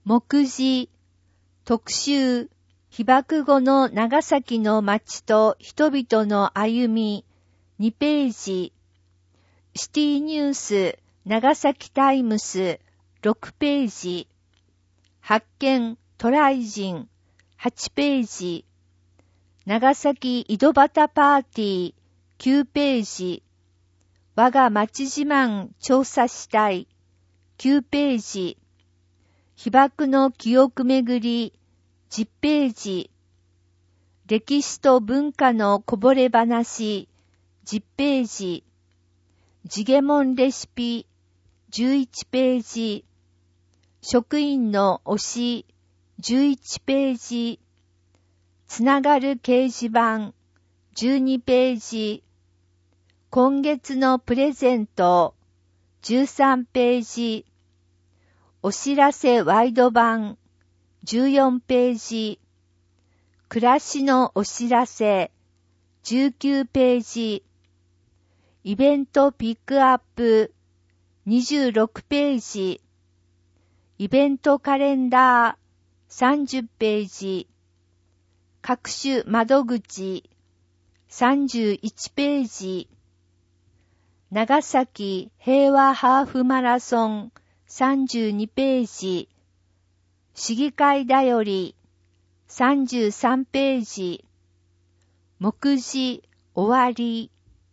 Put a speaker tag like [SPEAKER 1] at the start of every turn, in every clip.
[SPEAKER 1] 目次、特集、被爆後の長崎の街と人々の歩み、2ページ、シティニュース、長崎タイムス、6ページ、発見、渡来人、8ページ、長崎井戸端パーティー、9ページ、我が町自慢調査したい、9ページ、被爆の記憶めぐり、10ページ、歴史と文化のこぼれ話、10ページ、ジゲモンレシピ、11ページ、職員の推し、11ページ、つながる掲示板、12ページ、今月のプレゼント、13ページ、お知らせワイド版、14ページ、暮らしのお知らせ、19ページ、イベントピックアップ、26ページ、イベントカレンダー、30ページ、各種窓口、31ページ、長崎平和ハーフマラソン、32ページ、市議会だより、33ページ、目次終わり。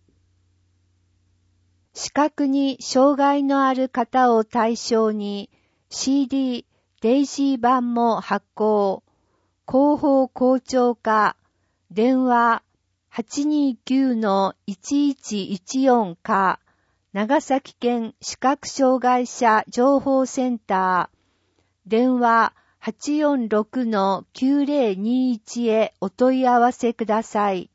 [SPEAKER 1] 視覚に障害のある方を対象に CD デイジー版も発行。広報校長課、電話 829-1114 課、長崎県視覚障害者情報センター、電話 846-9021 へお問い合わせください。